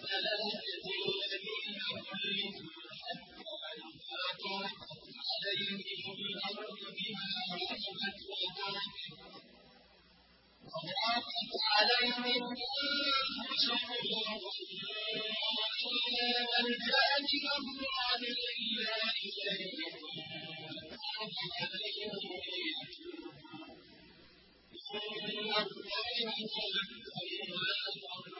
الذين خلفوا حتى إذا ضاقت عليهم الأرض بما رحبت وضاقت عليهم أنفسهم وظنوا أن ملجأ من الله إلا إليه ثم تاب عليهم ليتوبوا إن الله غفور